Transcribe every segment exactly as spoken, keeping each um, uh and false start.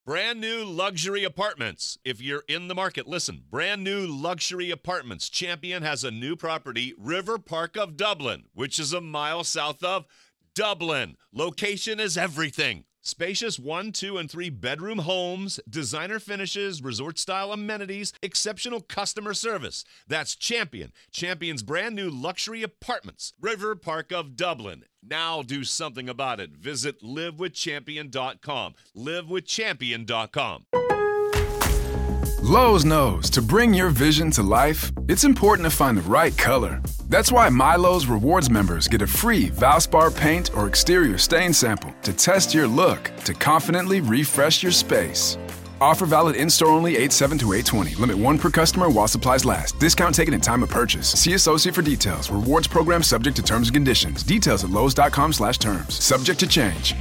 Brand new luxury apartments. If you're in the market, listen. Brand new luxury apartments. Champion has a new property, River Park of Dublin, which is a mile south of Dublin. Location is everything. Spacious one, two, and three bedroom homes, designer finishes, resort-style amenities, exceptional customer service. That's Champion. Champion's brand new luxury apartments. River Park of Dublin. Now do something about it. Visit live with champion dot com. live with champion dot com. Lowe's knows to bring your vision to life, it's important to find the right color. That's why MyLowe's Rewards members get a free Valspar paint or exterior stain sample to test your look to confidently refresh your space. Offer valid in-store only eight seven to eight twenty. Limit one per customer while supplies last. Discount taken in time of purchase. See associate for details. Rewards program subject to terms and conditions. Details at lowes.com slash terms. Subject to change.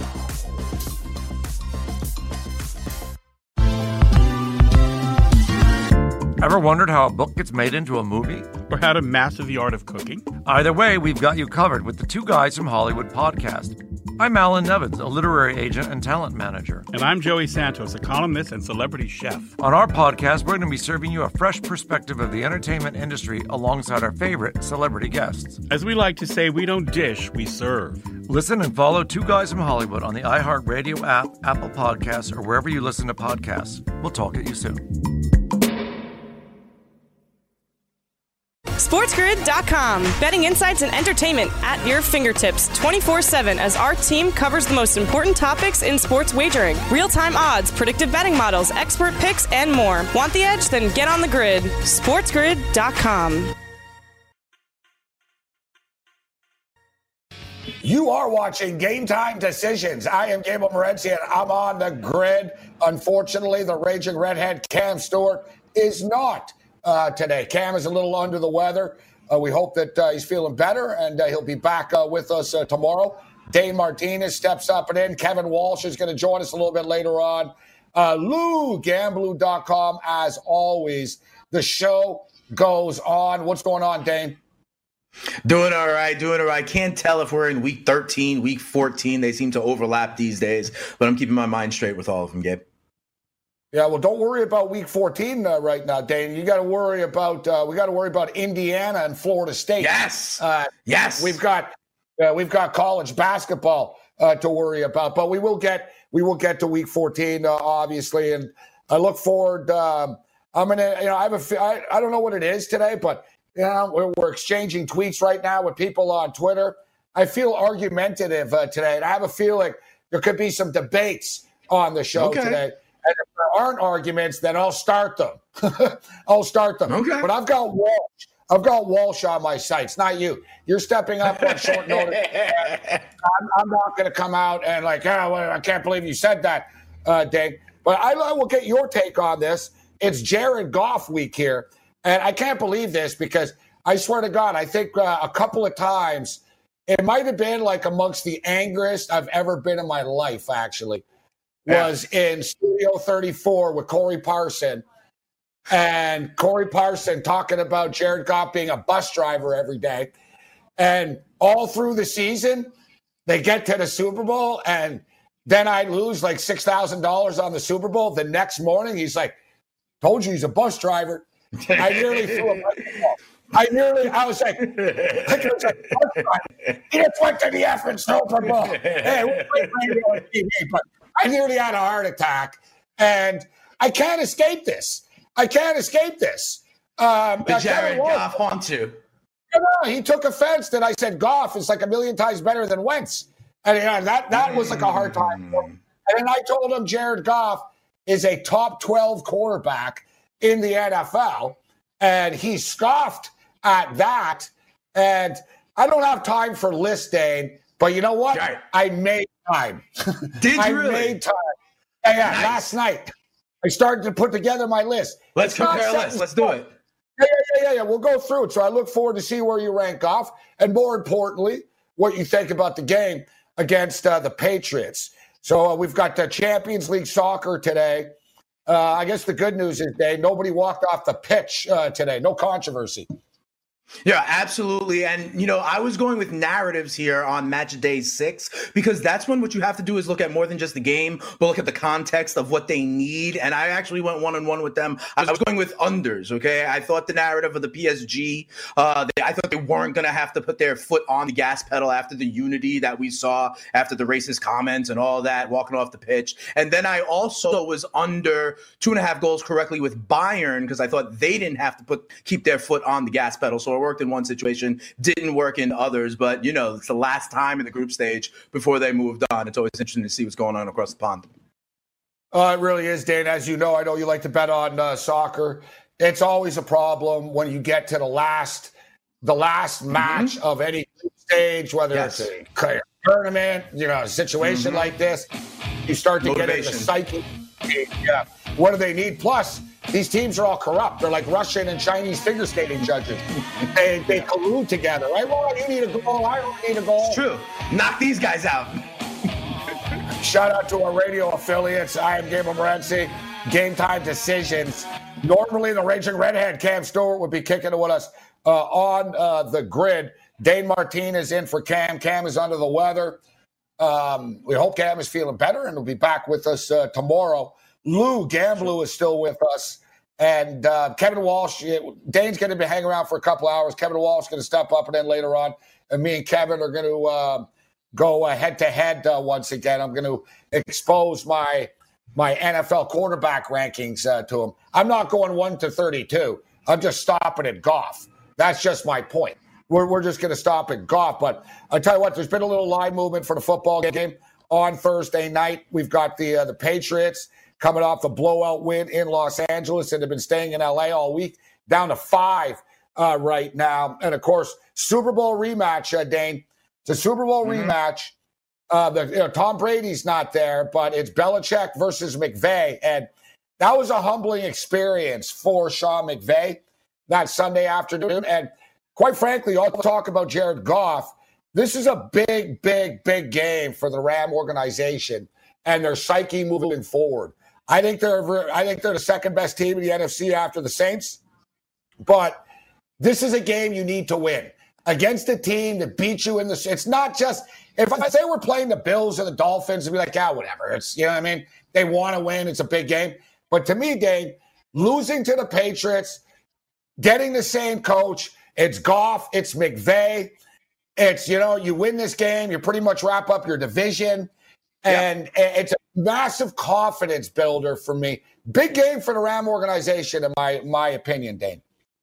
Ever wondered how a book gets made into a movie? Or how to master the art of cooking? Either way, we've got you covered with the Two Guys from Hollywood podcast. I'm Alan Nevins, a literary agent and talent manager. And I'm Joey Santos, a columnist and celebrity chef. On our podcast, we're going to be serving you a fresh perspective of the entertainment industry alongside our favorite celebrity guests. As we like to say, we don't dish, we serve. Listen and follow Two Guys from Hollywood on the iHeartRadio app, Apple Podcasts, or wherever you listen to podcasts. We'll talk at you soon. SportsGrid dot com. Betting insights and entertainment at your fingertips twenty-four seven as our team covers the most important topics in sports wagering. Real-time odds, predictive betting models, expert picks, and more. Want the edge? Then get on the grid. SportsGrid dot com. You are watching Game Time Decisions. I am Gabriel Morency, and I'm on the grid. Unfortunately, the raging redhead Cam Stewart is not uh, today. Cam is a little under the weather. Uh, we hope that uh, he's feeling better, and uh, he'll be back uh, with us uh, tomorrow. Dane Martinez steps up and in. Kevin Walsh is going to join us a little bit later on. Uh, Lou Gamblu dot com, as always. The show goes on. What's going on, Dane? Doing all right, doing all right. Can't tell if we're in week thirteen, week fourteen. They seem to overlap these days, but I'm keeping my mind straight with all of them, Gabe. Yeah, well, don't worry about week fourteen uh, right now, Dane. You got to worry about uh, we got to worry about Indiana and Florida State. Yes, uh, yes. We've got uh, we've got college basketball uh, to worry about, but we will get we will get to week fourteen, uh, obviously, and I look forward. Um, I'm gonna, you know, I have a I, I don't know what it is today, but. You know, we're, we're exchanging tweets right now with people on Twitter. I feel argumentative uh, today, and I have a feeling there could be some debates on the show okay. today. And if there aren't arguments, then I'll start them. I'll start them. Okay. But I've got Walsh. I've got Walsh on my sites, not you. You're stepping up on short notice. I'm, I'm not going to come out and like, oh, well, I can't believe you said that, uh, Dave. But I, I will get your take on this. It's Jared Goff week here. And I can't believe this because I swear to God, I think uh, a couple of times it might have been like amongst the angriest I've ever been in my life, actually, was yeah. in Studio thirty-four with Corey Parson. And Corey Parson talking about Jared Goff being a bus driver every day. And all through the season, they get to the Super Bowl, and then I lose like six thousand dollars on the Super Bowl. The next morning, he's like, told you he's a bus driver. I nearly threw a ball. I nearly, I was like, I was like he just went to the effing Super Bowl. Hey, we're playing radio on T V, but I nearly had a heart attack, and I can't escape this. I can't escape this. Um, the Jared Goff haunt you. You know, he took offense that I said Goff is like a million times better than Wentz, and you know, that that was like a hard time for him. And then I told him Jared Goff is a top twelve quarterback in the N F L, and he scoffed at that. And I don't have time for list, Dane, but you know what? Right. I made time. Did you I really? made time. Yeah, yeah nice. Last night I started to put together my list. Let's It's compare lists. Let's do it. Yeah, yeah, yeah, yeah. We'll go through it. So I look forward to see where you rank off, and more importantly, what you think about the game against uh, the Patriots. So uh, we've got the Champions League soccer today. Uh, I guess the good news is, Dave, nobody walked off the pitch uh, today. No controversy. Yeah, absolutely. And, you know, I was going with narratives here on match day six, because that's when what you have to do is look at more than just the game, but look at the context of what they need. And I actually went one on one with them. I was going with unders. OK, I thought the narrative of the P S G, uh, they, I thought they weren't going to have to put their foot on the gas pedal after the unity that we saw after the racist comments and all that, walking off the pitch. And then I also was under two and a half goals correctly with Bayern, because I thought they didn't have to put keep their foot on the gas pedal. So it worked in one situation, didn't work in others. But, you know, it's the last time in the group stage before they moved on. It's always interesting to see what's going on across the pond. Uh, it really is, Dane. As you know, I know you like to bet on uh, soccer. It's always a problem when you get to the last the last mm-hmm. match of any group stage, whether yes. it's a tournament, you know, a situation mm-hmm. like this. You start to Motivation. get into psyche. Yeah. What do they need? Plus, these teams are all corrupt. They're like Russian and Chinese figure skating judges. They, they collude together, right? Well, you need a goal. I don't need a goal. It's true. Knock these guys out. Shout out to our radio affiliates. I am Gabriel Morency. Game Time Decisions. Normally, the Raging Redhead, Cam Stewart, would be kicking it with us uh, on uh, the grid. Dane Martinez in for Cam. Cam is under the weather. Um, we hope Cam is feeling better and will be back with us uh, tomorrow. Lou Gamblu is still with us. And uh, Kevin Walsh, Dane's going to be hanging around for a couple hours. Kevin Walsh is going to step up, and then later on, and me and Kevin are going to uh, go uh, head-to-head uh, once again. I'm going to expose my my N F L quarterback rankings uh, to him. I'm not going one to thirty-two. I'm just stopping at Goff. That's just my point. We're, we're just going to stop at Goff. But I'll tell you what, there's been a little line movement for the football game on Thursday night. We've got the uh, the Patriots coming off the blowout win in Los Angeles, and have been staying in L A all week, down to five uh, right now. And, of course, Super Bowl rematch, uh, Dane. It's a Super Bowl mm-hmm. rematch. Uh, the, you know, Tom Brady's not there, but it's Belichick versus McVay. And that was a humbling experience for Sean McVay that Sunday afternoon. And quite frankly, I'll talk about Jared Goff. This is a big, big, big game for the Ram organization and their psyche moving forward. I think they're I think they're the second best team in the N F C after the Saints. But this is a game you need to win against a team that beat you in the. It's not just if I say we're playing the Bills or the Dolphins, and be like, ah, whatever. It's you know what I mean. They want to win. It's a big game. But to me, Dave, losing to the Patriots, getting the same coach, it's Goff, it's McVay. It's you know you win this game, you pretty much wrap up your division. And yeah. it's a massive confidence builder for me. Big game for the Ram organization, in my my opinion, Dane.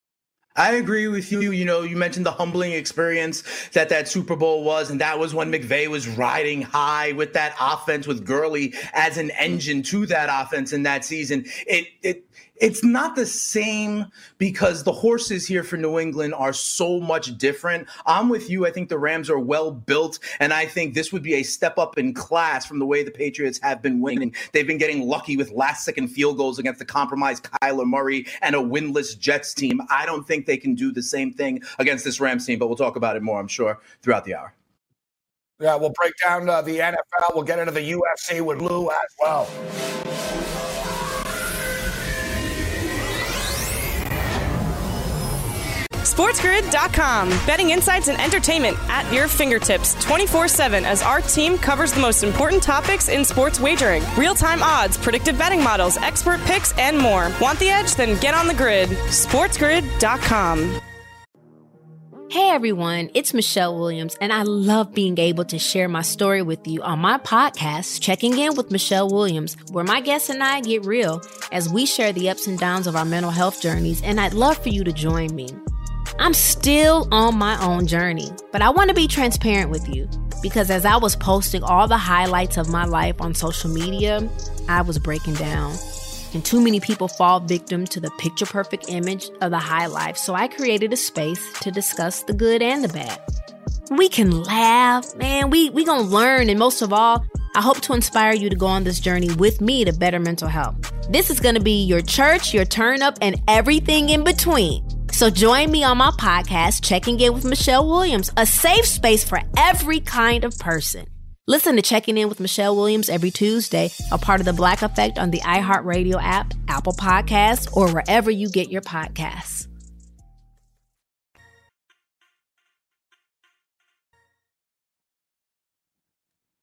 I agree with you. You know, you mentioned the humbling experience that that Super Bowl was, and that was when McVay was riding high with that offense, with Gurley as an engine to that offense in that season. It it it's not the same because the horses here for New England are so much different. I'm with you. I think the Rams are well built, and I think this would be a step up in class from the way the Patriots have been winning. They've been getting lucky with last-second field goals against the compromised Kyler Murray and a winless Jets team. I don't think they can do the same thing against this Rams team, but we'll talk about it more, I'm sure, throughout the hour. Yeah, we'll break down uh, the N F L. We'll get into the U F C with Lou as well. SportsGrid dot com. Betting insights and entertainment at your fingertips twenty-four seven as our team covers the most important topics in sports wagering. Real-time odds, predictive betting models, expert picks, and more. Want the edge? Then get on the grid. SportsGrid dot com. Hey everyone, it's Michelle Williams, and I love being able to share my story with you on my podcast, Checking In with Michelle Williams, where my guests and I get real as we share the ups and downs of our mental health journeys, and I'd love for you to join me. I'm still on my own journey, but I want to be transparent with you because as I was posting all the highlights of my life on social media, I was breaking down. And too many people fall victim to the picture-perfect image of the high life, so I created a space to discuss the good and the bad. We can laugh, man, we we gonna learn, and most of all, I hope to inspire you to go on this journey with me to better mental health. This is gonna be your church, your turn-up, and everything in between. So join me on my podcast, Checking In with Michelle Williams, a safe space for every kind of person. Listen to Checking In with Michelle Williams every Tuesday, a part of the Black Effect on the iHeartRadio app, Apple Podcasts, or wherever you get your podcasts.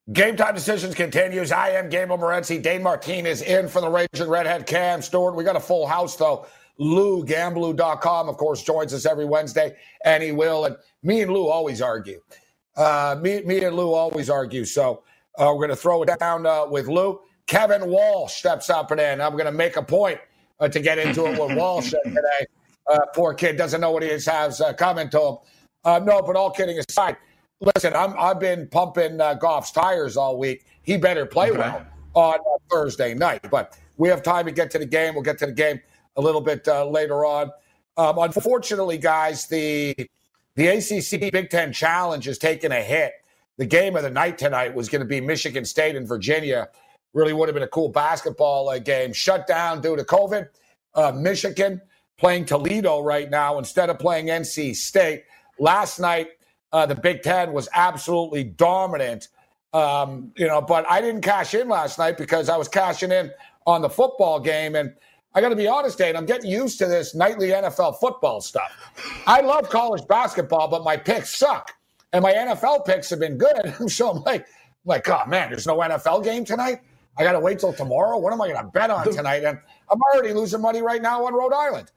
Game Time Decisions continues. I am Gabriel Morency. Dane Martin is in for the Raging Redhead. Cam Stewart. We got a full house, though. Lou, Gamblou dot com, of course, joins us every Wednesday, and he will. And me and Lou always argue. Uh, me, me and Lou always argue. So uh, we're going to throw it down uh, with Lou. Kevin Walsh steps up and in. I'm going to make a point uh, to get into it with Walsh today. Uh, poor kid doesn't know what he has uh, coming to him. Uh, no, but all kidding aside, listen, I'm, I've been pumping uh, Goff's tires all week. He better play okay. well on uh, Thursday night. But we have time to get to the game. We'll get to the game a little bit uh, later on. Um, unfortunately, guys, the the A C C Big Ten Challenge has taken a hit. The game of the night tonight was going to be Michigan State and Virginia. Really would have been a cool basketball uh, game. Shut down due to COVID. Uh, Michigan playing Toledo right now instead of playing N C State. Last night, Uh, the Big Ten was absolutely dominant, um, you know, but I didn't cash in last night because I was cashing in on the football game. And I got to be honest, Dane, I'm getting used to this nightly N F L football stuff. I love college basketball, but my picks suck. And my N F L picks have been good. So I'm like, I'm like, oh, man, there's no N F L game tonight? I got to wait till tomorrow? What am I going to bet on tonight? And I'm already losing money right now on Rhode Island.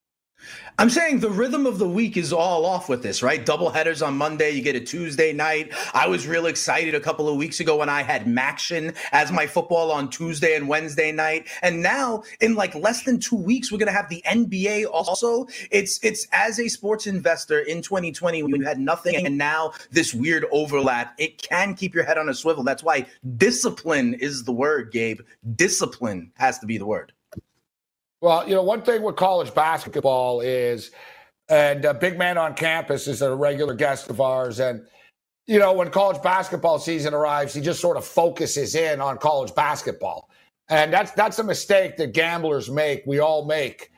I'm saying the rhythm of the week is all off with this, right? Double headers on Monday. You get a Tuesday night. I was real excited a couple of weeks ago when I had Maction as my football on Tuesday and Wednesday night. And now in like less than two weeks, we're going to have the N B A also. It's it's as a sports investor in twenty twenty when you had nothing and now this weird overlap, it can keep your head on a swivel. That's why discipline is the word, Gabe. Discipline has to be the word. Well, you know, one thing with college basketball is, and uh, Big Man on Campus is a regular guest of ours, and, you know, when college basketball season arrives, he just sort of focuses in on college basketball. And that's that's a mistake that gamblers make. We all make.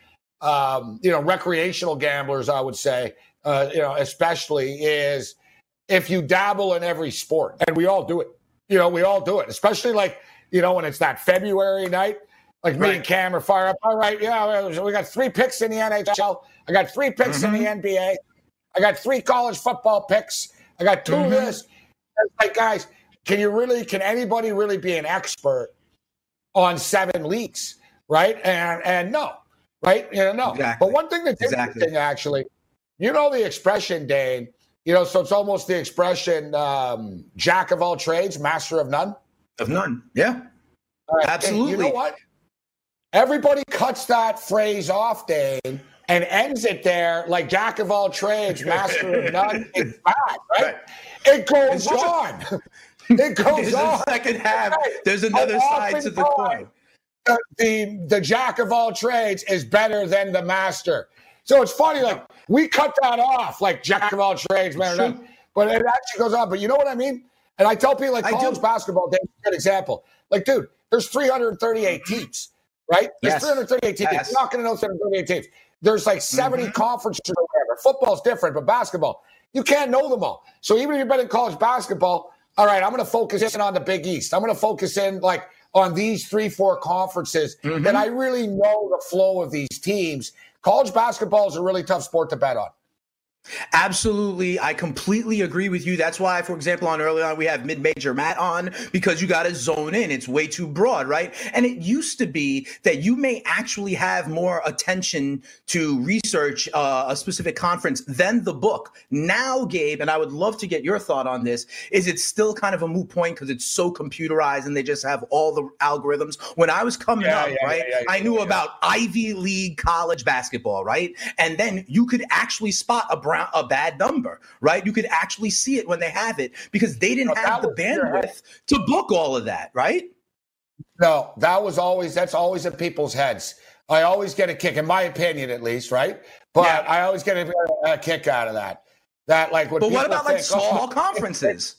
Um, you know, recreational gamblers, I would say, uh, you know, especially is if you dabble in every sport, and we all do it. You know, we all do it, especially like, you know, when it's that February night. Like me right. and Cam are fired up. All right, yeah, we got three picks in the N H L. I got three picks mm-hmm. in the N B A. I got three college football picks. I got two mm-hmm. of this. It's like, guys, can you really, can anybody really be an expert on seven leagues, right? And and no, right? You know, no. Exactly. But one thing that's exactly. interesting, actually, you know the expression, Dane, you know, so it's almost the expression, um, jack of all trades, master of none. Of none, yeah. Right. Absolutely. And you know what? Everybody cuts that phrase off, Dane, and ends it there like jack of all trades, master of none. It's bad, right? right? It goes on. It goes there's on. A second half. There's another side to the coin. The, the the jack of all trades is better than the master. So it's funny, like we cut that off, like jack of all trades, man. Sure. But it actually goes on. But you know what I mean? And I tell people, like college basketball, Dave's a good example. Like, dude, there's three hundred thirty-eight teams. Right? There's yes. three hundred thirty-eight teams. Yes. You're not going to know three hundred thirty-eight teams. There's like seventy mm-hmm. conferences or whatever. Football's different, but basketball, you can't know them all. So even if you're betting college basketball, all right, I'm going to focus in on the Big East. I'm going to focus in like on these three, four conferences mm-hmm. that I really know the flow of these teams. College basketball is a really tough sport to bet on. Absolutely. I completely agree with you. That's why, for example, on early on, we have mid-major Matt on because you got to zone in. It's way too broad, right? And it used to be that you may actually have more attention to research uh, a specific conference than the book. Now, Gabe, and I would love to get your thought on this, is it's still kind of a moot point because it's so computerized and they just have all the algorithms. When I was coming yeah, up, yeah, right, yeah, yeah, I knew yeah. about Ivy League college basketball, right? And then you could actually spot a brown a bad number, right? You could actually see it when they have it because they didn't no, have the bandwidth to book all of that, right? No, that was always, that's always in people's heads. I always get a kick, in my opinion at least, right? But yeah. I always get a, a kick out of that. That like when But what about think, like small oh, conferences?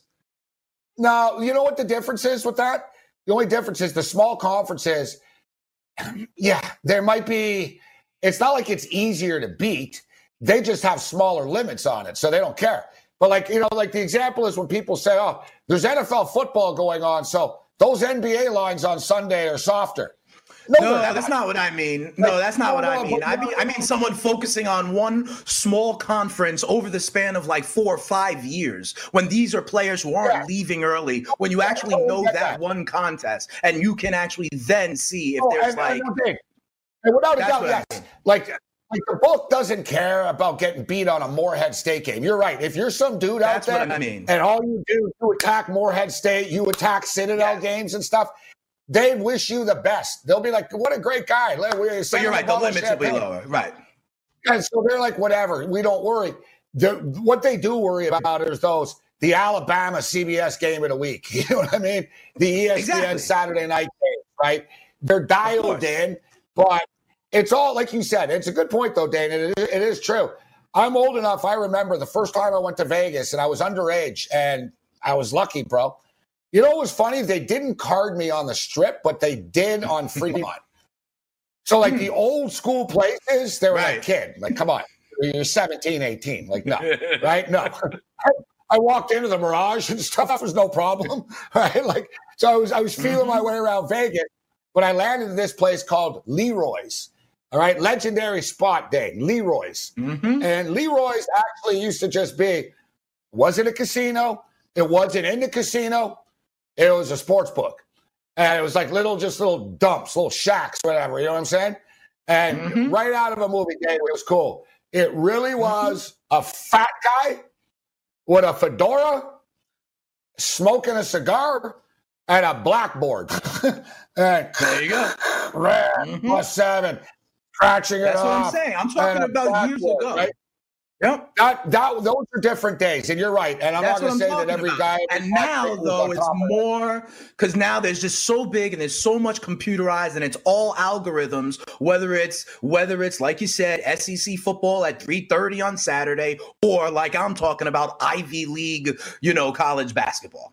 No, you know what the difference is with that? The only difference is the small conferences, yeah, there might be, it's not like it's easier to beat. They just have smaller limits on it, so they don't care. But like, you know, like the example is when people say, oh, there's N F L football going on, so those N B A lines on Sunday are softer. No, no that's not what I mean. No, that's not what I mean. I mean, I mean someone focusing on one small conference over the span of like four or five years when these are players who aren't yeah. leaving early, when you actually know that, that one contest and you can actually then see if oh, there's and, like. And, and without a doubt, yes. I mean. Like, like the book doesn't care about getting beat on a Morehead State game. You're right. If you're some dude that's out there I mean. and all you do is you attack Morehead State, you attack Citadel yeah. games and stuff, they wish you the best. They'll be like, what a great guy. So you're right. The limits will be lower. Right. And so they're like, whatever. We don't worry. The, what they do worry about is those, the Alabama C B S game of the week. You know what I mean? The E S P N exactly. Saturday night game, right? They're dialed in, but it's all, like you said, it's a good point, though, Dane. It is, it is true. I'm old enough. I remember the first time I went to Vegas, and I was underage, and I was lucky, bro. You know what was funny? They didn't card me on the Strip, but they did on Fremont. So, like, the old school places, they were right. like, kid, like, come on. You're seventeen, eighteen. Like, no, right? No. I walked into the Mirage and stuff. That was no problem, right? Like, so I was, I was feeling my way around Vegas, but I landed in this place called Leroy's. All right, legendary spot day, Leroy's. Mm-hmm. And Leroy's actually used to just be, wasn't a casino. It wasn't in the casino. It was a sports book. And it was like little, just little dumps, little shacks, whatever, you know what I'm saying? And mm-hmm. right out of a movie game, it was cool. It really was mm-hmm. a fat guy with a fedora, smoking a cigar, and a blackboard. And there you go. Red mm-hmm. plus seven. Scratching That's it what off. I'm saying. I'm talking about years ago. Right? Yep. That, that, those are different days, and you're right. And I'm That's not going to say that every about. guy. And now, though, it's more because now there's just so big and there's so much computerized, and it's all algorithms. Whether it's whether it's like you said, S E C football at three thirty on Saturday, or like I'm talking about Ivy League, you know, college basketball.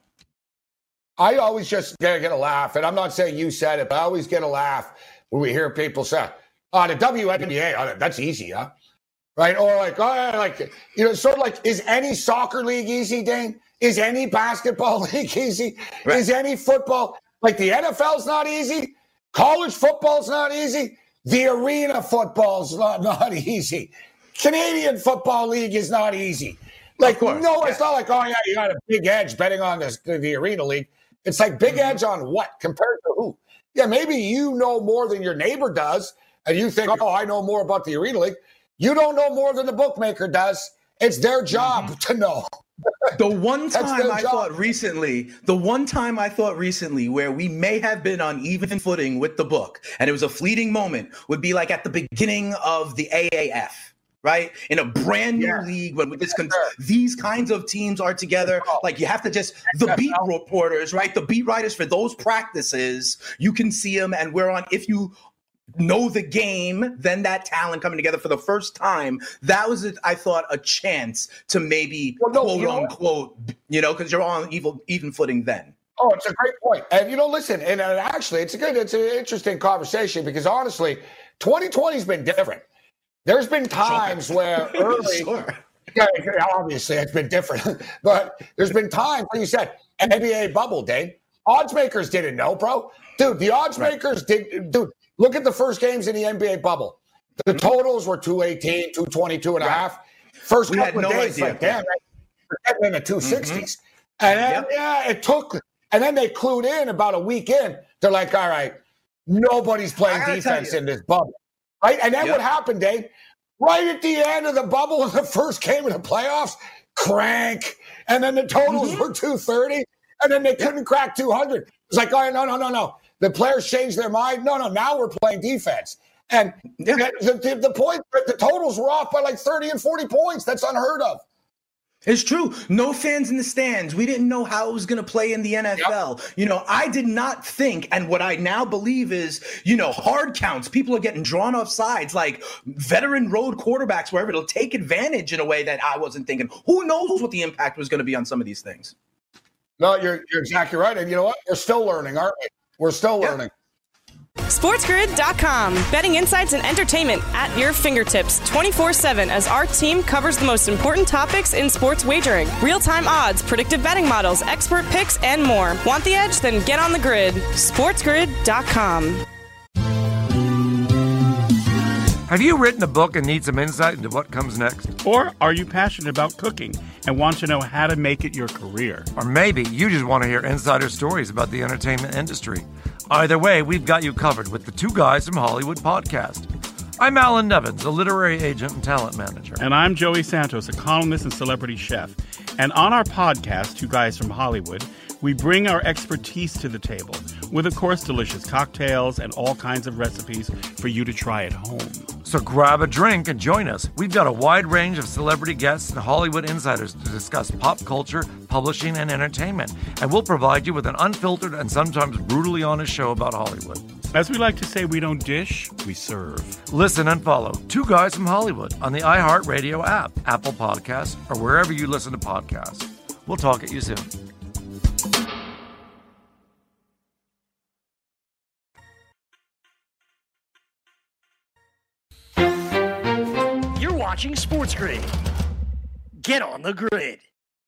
I always just get, get a laugh, and I'm not saying you said it, but I always get a laugh when we hear people say, "Oh, the W N B A, oh, that's easy, huh?" Right? Or like, oh, yeah, like, you know, sort of like, is any soccer league easy, Dane? Is any basketball league easy? Right. Is any football? Like the N F L's not easy. College football's not easy. The arena football's not, not easy. Canadian Football League is not easy. Like, no, yeah. It's not like, oh, yeah, you got a big edge betting on this, the arena league. It's like big mm-hmm. edge on what compared to who? Yeah, maybe you know more than your neighbor does, and you think, oh, I know more about the arena league. You don't know more than the bookmaker does. It's their job mm-hmm. to know. The one time I job. thought recently, the one time I thought recently where we may have been on even footing with the book, and it was a fleeting moment, would be like at the beginning of the A A F, right? In a brand new yeah. league when this con- these kinds of teams are together. Like you have to just, the beat reporters, right? The beat writers for those practices, you can see them, and we're on, if you know the game, then that talent coming together for the first time, that was, I thought, a chance to maybe well, no, quote you know unquote, you know, because you're on even, even footing then. Oh, it's a great point. And, you know, listen, and, and actually, it's a good, it's an interesting conversation because honestly, twenty twenty has been different. There's been times sure. where early, sure. yeah, obviously it's been different, but there's been times, like you said, N B A bubble, Dave. Odds makers didn't know, bro. Dude, the odds right. makers did, dude. Look at the first games in the N B A bubble. The totals were two eighteen, two twenty-two and a half. First we couple of no days, idea. like, damn, we're getting in the two sixties. Mm-hmm. And then, yep. yeah, it took, and then they clued in about a week in. They're like, all right, nobody's playing defense in this bubble. Right? And then yep. what happened, Dave? Right at the end of the bubble in the first game of the playoffs, crank. And then the totals mm-hmm. were two thirty. And then they couldn't yep. crack two hundred. It's like, oh, no, no, no, no. The players changed their mind. No, no, now we're playing defense. And yeah. the, the, the point, the totals were off by like thirty and forty points. That's unheard of. It's true. No fans in the stands. We didn't know how it was going to play in the N F L. Yep. You know, I did not think, and what I now believe is, you know, hard counts. People are getting drawn off sides, like veteran road quarterbacks, wherever it'll take advantage in a way that I wasn't thinking. Who knows what the impact was going to be on some of these things? No, you're, you're exactly right. And you know what? We're still learning, aren't we? We're still learning. Yep. SportsGrid dot com. Betting insights and entertainment at your fingertips twenty-four seven as our team covers the most important topics in sports wagering. Real-time odds, predictive betting models, expert picks, and more. Want the edge? Then get on the grid. SportsGrid dot com. Have you written a book and need some insight into what comes next? Or are you passionate about cooking and want to know how to make it your career? Or maybe you just want to hear insider stories about the entertainment industry. Either way, we've got you covered with the Two Guys from Hollywood podcast. I'm Alan Nevins, a literary agent and talent manager. And I'm Joey Santos, a columnist and celebrity chef. And on our podcast, Two Guys from Hollywood, we bring our expertise to the table with, of course, delicious cocktails and all kinds of recipes for you to try at home. So grab a drink and join us. We've got a wide range of celebrity guests and Hollywood insiders to discuss pop culture, publishing, and entertainment. And we'll provide you with an unfiltered and sometimes brutally honest show about Hollywood. As we like to say, we don't dish, we serve. Listen and follow Two Guys from Hollywood on the iHeartRadio app, Apple Podcasts, or wherever you listen to podcasts. We'll talk at you soon. You're watching Sports Grid. Get on the grid.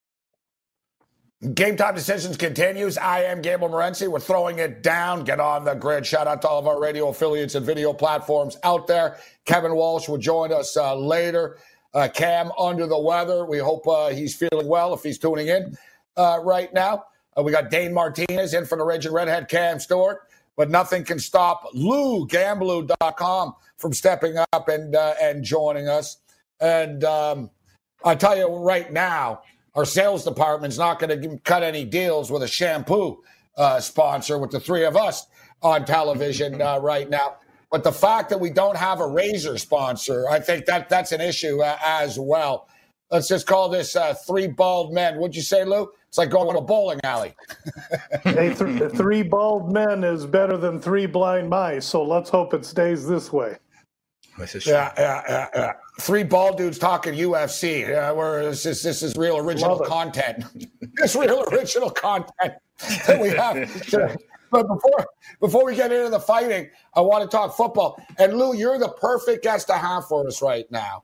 Game Time Decisions continues. I am Gable Morency. We're throwing it down. Get on the grid. Shout out to all of our radio affiliates and video platforms out there. Kevin Walsh will join us uh, later. Uh, Cam under the weather. We hope uh, he's feeling well if he's tuning in uh, right now. Uh, we got Dane Martinez in for the Raging Redhead, Cam Stewart. But nothing can stop Lou Gamblou dot com from stepping up and uh, and joining us. And um, I tell you right now, our sales department's not going to cut any deals with a shampoo uh, sponsor with the three of us on television uh, right now. But the fact that we don't have a razor sponsor, I think that that's an issue uh, as well. Let's just call this uh, three bald men. What'd you say, Lou? It's like going to a bowling alley. Hey, th- three bald men is better than three blind mice, so let's hope it stays this way. Yeah, yeah, yeah, yeah. Three bald dudes talking U F C. Yeah, where this is, this is real original content. This real original content that we have. But before before we get into the fighting, I want to talk football. And Lou, you're the perfect guest to have for us right now.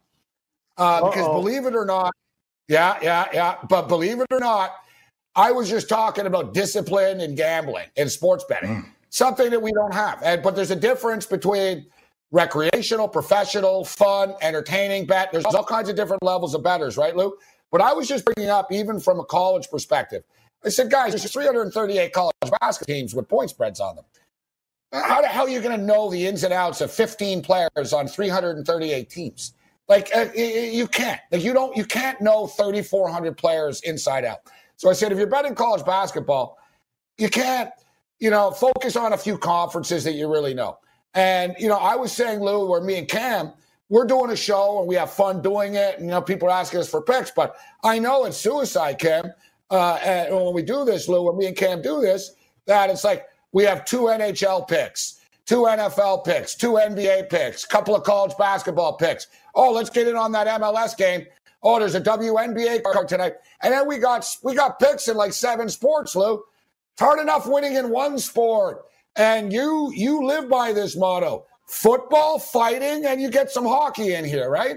Uh, because believe it or not, yeah, yeah, yeah. But believe it or not, I was just talking about discipline and gambling and sports betting, mm. something that we don't have. And but there's a difference between recreational, professional, fun, entertaining bet. There's all kinds of different levels of bettors, right, Lou? But I was just bringing up, even from a college perspective, I said, guys, there's three hundred thirty-eight college basketball teams with point spreads on them. How the hell are you going to know the ins and outs of fifteen players on three hundred thirty-eight teams? Like, uh, you can't. Like, you don't. You can't know thirty-four hundred players inside out. So I said, if you're betting college basketball, you can't, you know, focus on a few conferences that you really know. And, you know, I was saying, Lou, where me and Cam, we're doing a show and we have fun doing it. And, you know, people are asking us for picks. But I know it's suicide, Cam. Uh, and when we do this, Lou, when me and Cam do this, that it's like we have two N H L picks, two N F L picks, two N B A picks, a couple of college basketball picks. Oh, let's get in on that M L S game. Oh, there's a W N B A card tonight. And then we got we got picks in like seven sports, Lou. It's hard enough winning in one sport. And you you live by this motto, football, fighting, and you get some hockey in here, right?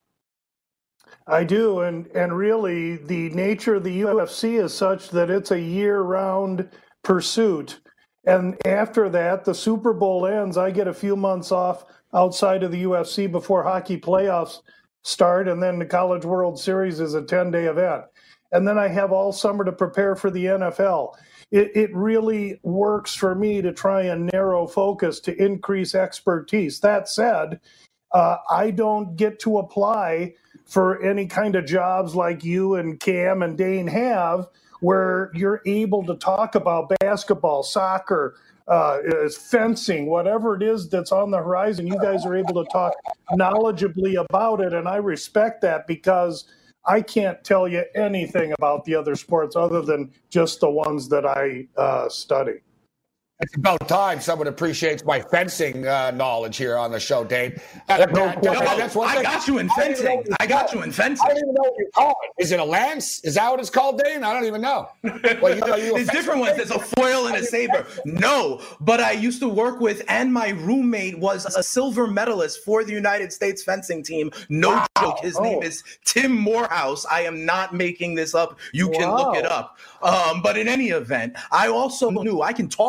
I do, and and really the nature of the U F C is such that it's a year-round pursuit. And after that, the Super Bowl ends, I get a few months off outside of the U F C before hockey playoffs start, and then the College World Series is a ten-day event. And then I have all summer to prepare for the N F L. It, it really works for me to try and narrow focus to increase expertise. That said, uh, I don't get to apply for any kind of jobs like you and Cam and Dane have, where you're able to talk about basketball, soccer, uh, fencing, whatever it is that's on the horizon. You guys are able to talk knowledgeably about it, and I respect that because I can't tell you anything about the other sports other than just the ones that I uh, study. It's about time someone appreciates my fencing uh, knowledge here on the show, Dave. Uh, no, that, no, that's one I thing. got you in fencing. I, I got you in fencing. I don't even know what you call it. Is it a lance? Is that what it's called, Dane? I don't even know. Well, you, are you There's different ones. There's a foil and a saber. No, but I used to work with, and my roommate was a silver medalist for the United States fencing team. No wow. joke. His oh. name is Tim Morehouse. I am not making this up. You can wow. look it up. Um, but in any event, I also knew I can talk about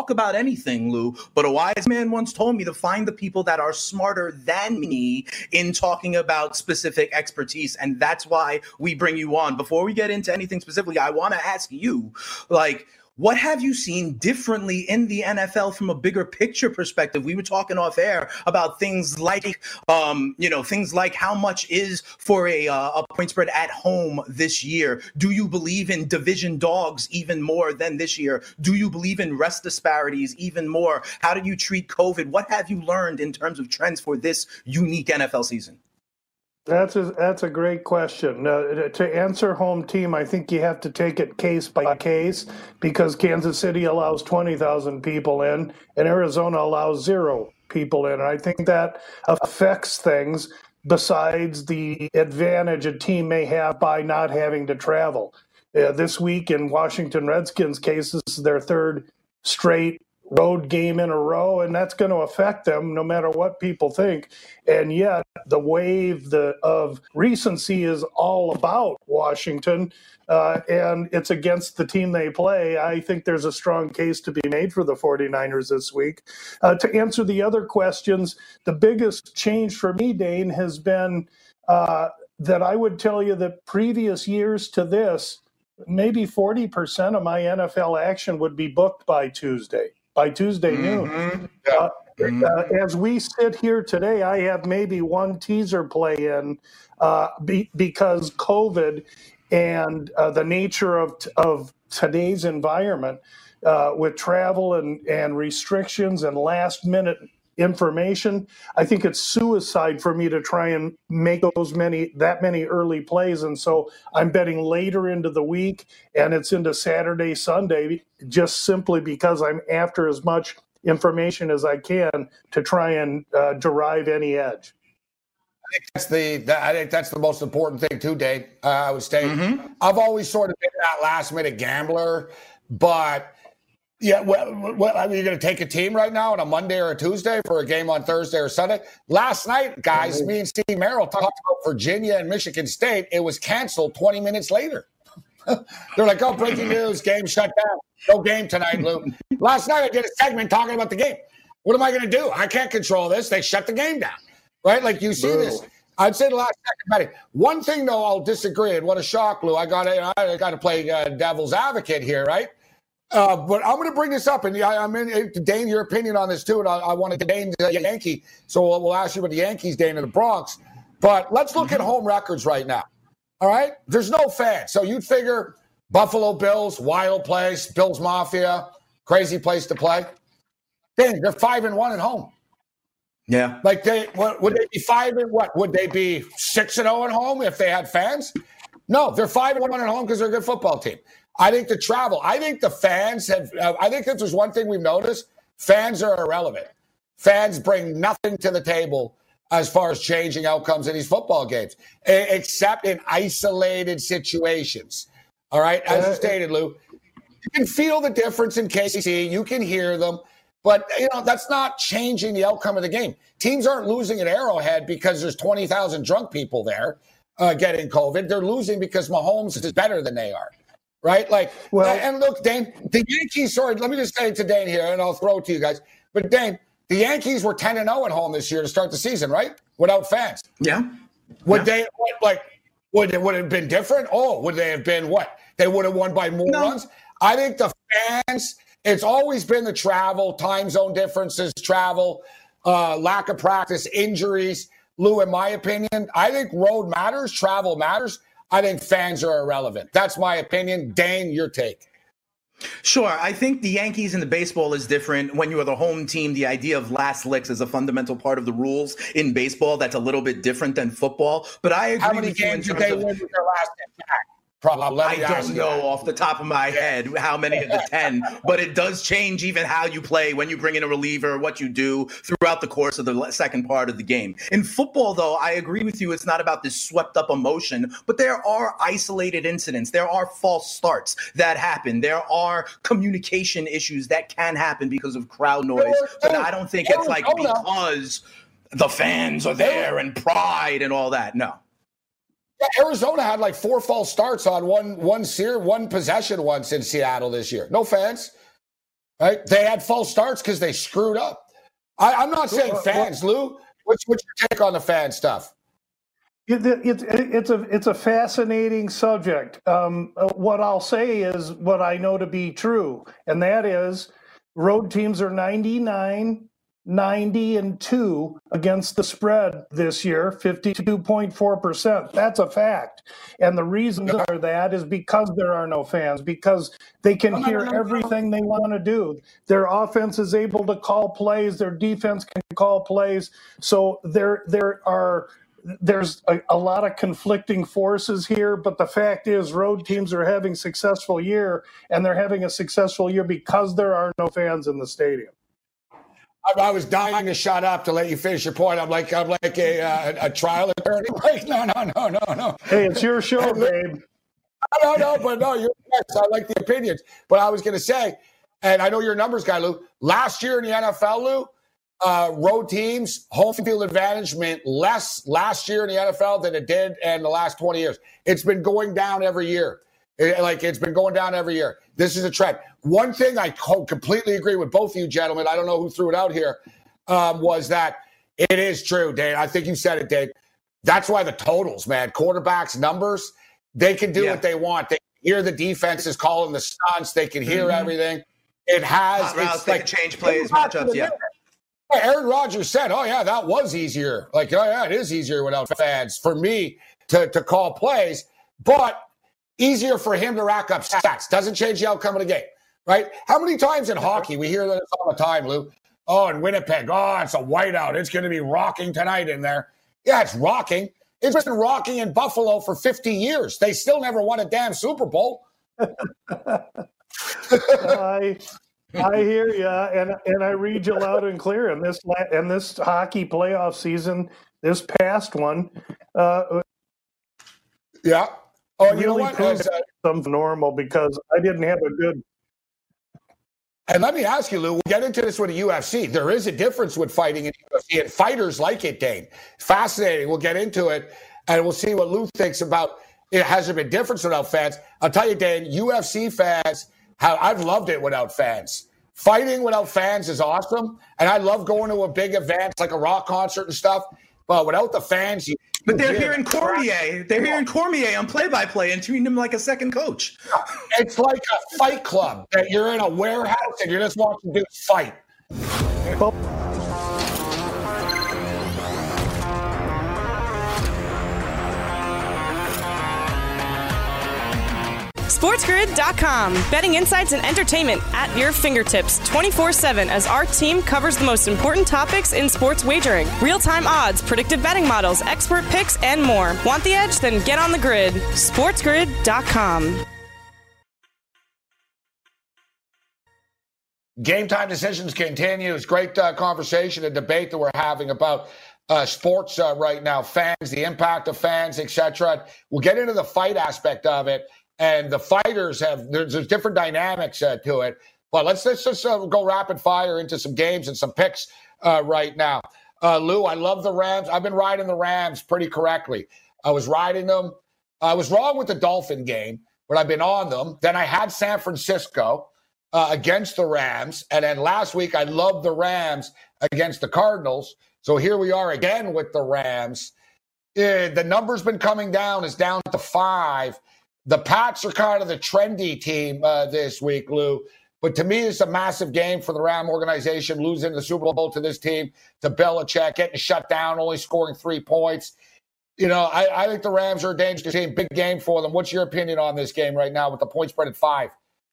anything, Lou, but a wise man once told me to find the people that are smarter than me in talking about specific expertise. And that's why we bring you on. Before we get into anything specifically, I want to ask you, like, what have you seen differently in the N F L from a bigger picture perspective? We were talking off air about things like, um, you know, things like how much is for a, uh, a point spread at home this year? Do you believe in division dogs even more than this year? Do you believe in rest disparities even more? How do you treat COVID? What have you learned in terms of trends for this unique N F L season? That's a, that's a great question. Uh, to answer home team, I think you have to take it case by case because Kansas City allows twenty thousand people in and Arizona allows zero people in. And I think that affects things besides the advantage a team may have by not having to travel. Uh, this week in Washington Redskins case, this is their third straight road game in a row, and that's going to affect them no matter what people think. And yet the wave the, of recency is all about Washington, uh, and it's against the team they play. I think there's a strong case to be made for the 49ers this week. Uh, to answer the other questions, the biggest change for me, Dane, has been uh, that I would tell you that previous years to this, maybe forty percent of my N F L action would be booked by Tuesday. By Tuesday noon. Mm-hmm. Yeah. Uh, mm-hmm. uh, as we sit here today, I have maybe one teaser play in uh, be, because COVID and uh, the nature of of today's environment uh, with travel and, and restrictions and last minute information, I think it's suicide for me to try and make those many that many early plays. And so I'm betting later into the week, and it's into Saturday, Sunday, just simply because I'm after as much information as I can to try and uh, derive any edge. I think that's the I think that's the most important thing too, Dave. Uh, I would say mm-hmm. I've always sort of been that last minute gambler, but. Yeah, well, well, I mean, you're going to take a team right now on a Monday or a Tuesday for a game on Thursday or Sunday. Last night, guys, me and Steve Merrill talked about Virginia and Michigan State. It was canceled twenty minutes later. They're like, oh, breaking news, game shut down. No game tonight, Lou. Last night, I did a segment talking about the game. What am I going to do? I can't control this. They shut the game down, right? Like, you see Boo. this. I'd say the last second betting. One thing, though, I'll disagree. And what a shock, Lou. I got to I got to play uh, devil's advocate here, right? Uh, but I'm going to bring this up, and I, I'm in, Dane, your opinion on this too, and I, I want to Dane the Yankee, so we'll, we'll ask you about the Yankees, Dane, in the Bronx. But let's look mm-hmm. at home records right now. All right, there's no fans, so you'd figure Buffalo Bills, wild place, Bills Mafia, crazy place to play. Dane, they're five and one at home. Yeah, like they what, would they be five and what? Would they be six and zero at home if they had fans? No, they're five and one at home because they're a good football team. I think the travel, I think the fans have, uh, I think if there's one thing we've noticed, fans are irrelevant. Fans bring nothing to the table as far as changing outcomes in these football games, a- except in isolated situations. All right, as you stated, Lou, you can feel the difference in K C, you can hear them, but, you know, that's not changing the outcome of the game. Teams aren't losing at Arrowhead because there's twenty thousand drunk people there uh, getting COVID. They're losing because Mahomes is better than they are. Right? Like, well, and look, Dane, the Yankees, sorry, let me just say it to Dane here, and I'll throw it to you guys. But, Dane, the Yankees were ten and oh at home this year to start the season, right? Without fans. Yeah. Would yeah. they, like, would it, would it have been different? Oh, would they have been what? They would have won by more no. runs? I think the fans, it's always been the travel, time zone differences, travel, uh, lack of practice, injuries. Lou, in my opinion, I think road matters, travel matters. I think fans are irrelevant. That's my opinion. Dane, your take. Sure. I think the Yankees and the baseball is different. When you are the home team, the idea of last licks is a fundamental part of the rules in baseball. That's a little bit different than football. But I agree How many with games you in did they terms of, win with their last impact? Probably. I don't know that. off the top of my head how many of the ten, but it does change even how you play when you bring in a reliever, what you do throughout the course of the second part of the game. In football, though, I agree with you. It's not about this swept up emotion, but there are isolated incidents. There are false starts that happen. There are communication issues that can happen because of crowd noise. But I don't think it's like because the fans are there and pride and all that. No. Yeah, Arizona had like four false starts on one one seer, one possession once in Seattle this year. No fans. right? They had false starts because they screwed up. I, I'm not saying fans, Lou. What's, what's your take on the fan stuff? It, it, it, it's a it's a fascinating subject. Um, what I'll say is what I know to be true, and that is road teams are ninety-nine, ninety, and two against the spread this year, fifty-two point four percent. That's a fact. And the reason for that is because there are no fans, because they can hear everything they want to do. Their offense is able to call plays, their defense can call plays. So there there are There's a, a lot of conflicting forces here, but the fact is road teams are having a successful year, and they're having a successful year because there are no fans in the stadium. I, I was dying to shut up to let you finish your point. I'm like I'm like a, uh, a trial attorney. Like, no, no, no, no, no. Hey, it's your show, babe. No, no, but no, you're yes, I like the opinions. But I was going to say, and I know you're a numbers guy, Lou. Last year in the N F L, Lou, Uh, road teams, home field advantage meant less last year in the N F L than it did in the last twenty years. It's been going down every year. It, like, it's been going down every year. This is a trend. One thing I co- completely agree with both of you gentlemen, I don't know who threw it out here, um, was that it is true, Dave. I think you said it, Dave. That's why the totals, man, quarterbacks, numbers, they can do yeah. what they want. They can hear the defenses calling the stunts. They can hear mm-hmm. everything. It has. Hot routes, it's they like, can change plays, matchups, yeah. Aaron Rodgers said, oh, yeah, that was easier. Like, oh, yeah, it is easier without fans for me to, to call plays, but easier for him to rack up stats. Doesn't change the outcome of the game, right? How many times in hockey, we hear this all the time, Lou? Oh, in Winnipeg, oh, it's a whiteout. It's going to be rocking tonight in there. Yeah, it's rocking. It's been rocking in Buffalo for fifty years. They still never won a damn Super Bowl. I... I hear you, and and I read you loud and clear. And this and this hockey playoff season, this past one, uh, yeah. Oh, really you know what? Proved uh, something normal because I didn't have a good. And let me ask you, Lou. We'll get into this with the U F C. There is a difference with fighting in the U F C, and fighters like it, Dane. Fascinating. We'll get into it, and we'll see what Lou thinks about it. Has there been difference without fans? I'll tell you, Dane. U F C fans. How I've loved it without fans. Fighting without fans is awesome, and I love going to a big event like a rock concert and stuff. But without the fans, you but they're hearing Cormier. They're hearing Cormier on play-by-play and treating him like a second coach. It's like a fight club that you're in a warehouse and you're just watching dudes fight. SportsGrid dot com. Betting insights and entertainment at your fingertips twenty-four seven as our team covers the most important topics in sports wagering. Real-time odds, predictive betting models, expert picks, and more. Want the edge? Then get on the grid. SportsGrid dot com. Game Time Decisions continues. Great uh, conversation and debate that we're having about uh, sports uh, right now. Fans, the impact of fans, et cetera. We'll get into the fight aspect of it. And the fighters have, there's, there's different dynamics uh, to it. But let's, let's just uh, go rapid fire into some games and some picks uh, right now. Uh, Lou, I love the Rams. I've been riding the Rams pretty correctly. I was riding them. I was wrong with the Dolphin game, but I've been on them. Then I had San Francisco uh, against the Rams. And then last week, I loved the Rams against the Cardinals. So here we are again with the Rams. Uh, the number's been coming down. It's down to five. The Pats are kind of the trendy team uh, this week, Lou. But to me, it's a massive game for the Ram organization, losing the Super Bowl to this team, to Belichick, getting shut down, only scoring three points. You know, I, I think the Rams are a dangerous team. Big game for them. What's your opinion on this game right now with the point spread at five?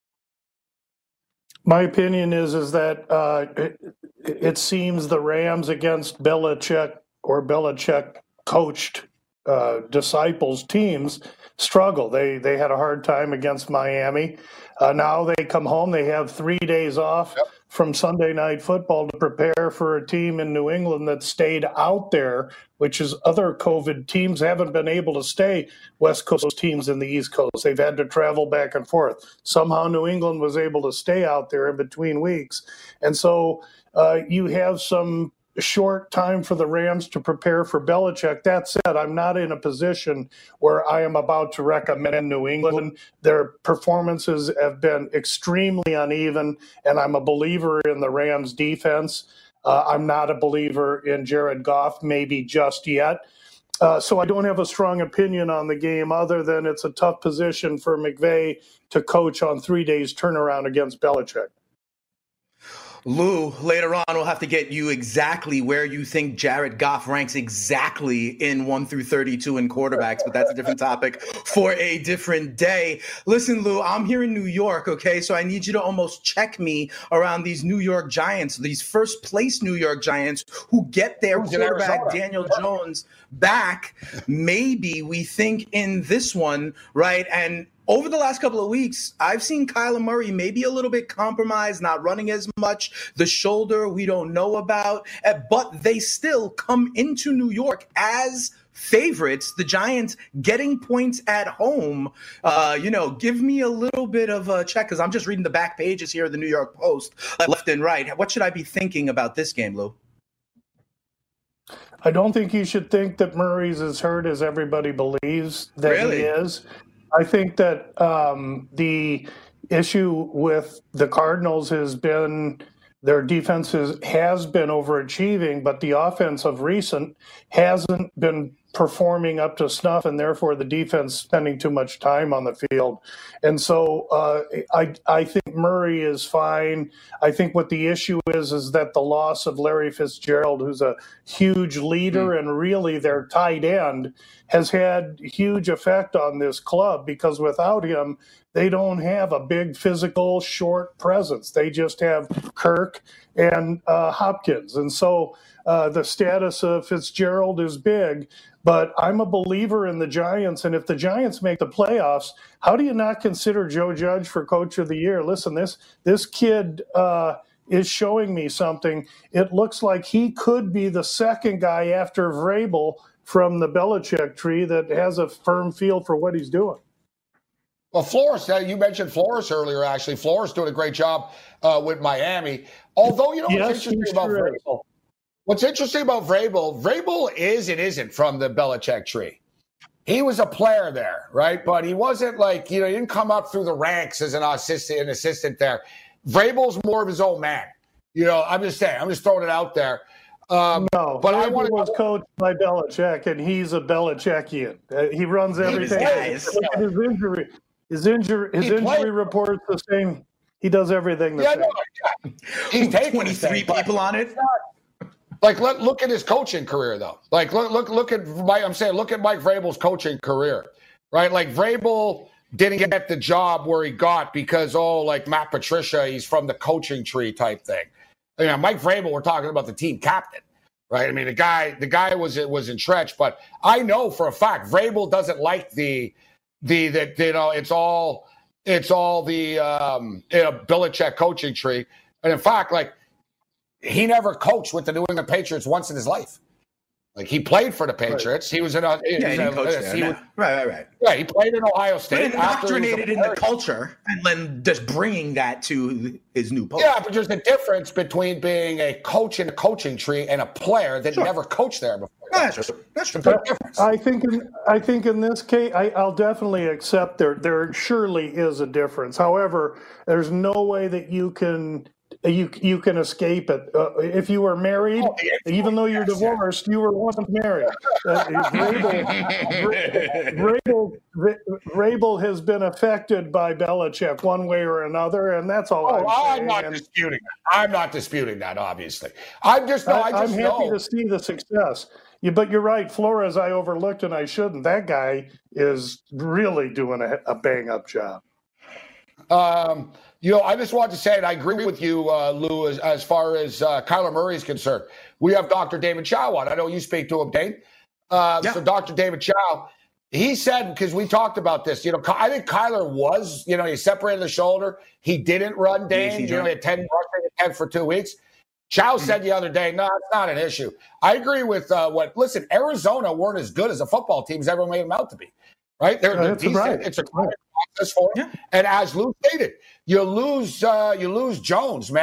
My opinion is is that uh, it, it seems the Rams against Belichick or Belichick coached uh, disciples teams struggle. They they had a hard time against Miami. Uh, now they come home. They have three days off yep. from Sunday Night Football to prepare for a team in New England that stayed out there, which is other COVID teams haven't been able to stay. West Coast teams in the East Coast, they've had to travel back and forth. Somehow New England was able to stay out there in between weeks. And so uh, you have some short time for the Rams to prepare for Belichick. That said, I'm not in a position where I am about to recommend New England. Their performances have been extremely uneven, and I'm a believer in the Rams defense. Uh, I'm not a believer in Jared Goff, maybe just yet. Uh, so I don't have a strong opinion on the game other than it's a tough position for McVay to coach on three days turnaround against Belichick. Lou, later on, we'll have to get you exactly where you think Jared Goff ranks exactly in one through thirty-two in quarterbacks, but that's a different topic for a different day. Listen, Lou, I'm here in New York, okay? So I need you to almost check me around these New York Giants, these first place New York Giants who get their quarterback, Daniel Jones, back. Maybe we think in this one, right? And over the last couple of weeks, I've seen Kyler Murray maybe a little bit compromised, not running as much. The shoulder we don't know about, but they still come into New York as favorites. The Giants getting points at home. Uh, you know, give me a little bit of a check because I'm just reading the back pages here of the New York Post, left and right. What should I be thinking about this game, Lou? I don't think you should think that Murray's as hurt as everybody believes that Really? he is. I think that um, the issue with the Cardinals has been their defense is, has been overachieving, but the offense of recent hasn't been performing up to snuff, and therefore the defense spending too much time on the field. And so uh, I I think Murray is fine. I think what the issue is is that the loss of Larry Fitzgerald, who's a huge leader mm. and really their tight end, has had huge effect on this club because without him, they don't have a big physical short presence. They just have Kirk and uh, Hopkins. And so uh, the status of Fitzgerald is big, but I'm a believer in the Giants. And if the Giants make the playoffs, how do you not consider Joe Judge for Coach of the Year? Listen, this, this kid uh, is showing me something. It looks like he could be the second guy after Vrabel from the Belichick tree that has a firm feel for what he's doing. Well, Flores, uh, you mentioned Flores earlier, actually. Flores doing a great job uh, with Miami. Although, you know what's yes, interesting about sure Vrabel? What's interesting about Vrabel, Vrabel is and isn't from the Belichick tree. He was a player there, right? But he wasn't like, you know, he didn't come up through the ranks as an assistant, an assistant there. Vrabel's more of his own man. You know, I'm just saying, I'm just throwing it out there. Um, no, but I want was coached by Belichick, and he's a Belichickian. Uh, he runs everything. His injury, his injury, his he injury played. reports the same. He does everything the yeah, same. No, yeah. He's taking twenty-three people on it. Like, let, look at his coaching career, though. Like, look, look, look at Mike. I'm saying, look at Mike Vrabel's coaching career, right? Like, Vrabel didn't get the job where he got because, oh, like Matt Patricia, he's from the coaching tree type thing. You know, Mike Vrabel, we're talking about the team captain, right? I mean, the guy, the guy was was entrenched, but I know for a fact Vrabel doesn't like the the that you know it's all it's all the um, you know, Belichick coaching tree, and in fact, like he never coached with the New England Patriots once in his life. Like he played for the Patriots. Right. He was in a he yeah, was he a, coached a, there. He No. was, right, right, right. Yeah, he played in Ohio State. But indoctrinated in the culture and then just bringing that to his new post. Yeah, but there's a difference between being a coach in a coaching tree and a player that sure. never coached there before. That's true. That's true. I think in, I think in this case, I, I'll definitely accept there. There surely is a difference. However, there's no way that you can you you can escape it. Uh, if you were married, oh, even though you're divorced, you were once married. Uh, Vrabel, Vrabel has been affected by Belichick one way or another, and that's all. Oh, I'm, I'm not and, disputing that. I'm not disputing that. Obviously, I'm just. No, I, I just I'm happy know. to see the success. Yeah, but you're right, Flores. I overlooked, and I shouldn't. That guy is really doing a, a bang-up job. Um, you know, I just wanted to say, and I agree with you, uh, Lou, as, as far as uh, Kyler Murray is concerned. We have Doctor David Chow on. I know you speak to him, Dane. Uh, yeah. So Doctor David Chow, he said, because we talked about this, you know, I think Kyler was, you know, he separated the shoulder. He didn't run, Dane. You know, he had ten rushing, ten for two weeks. Chow mm-hmm. said the other day, no, it's not an issue. I agree with uh, what, listen, Arizona weren't as good as a football team as everyone made them out to be, right? They're, they're decent. Right. It's a great process for them. Yeah. And as Lou stated, you lose, uh, you lose Jones, man.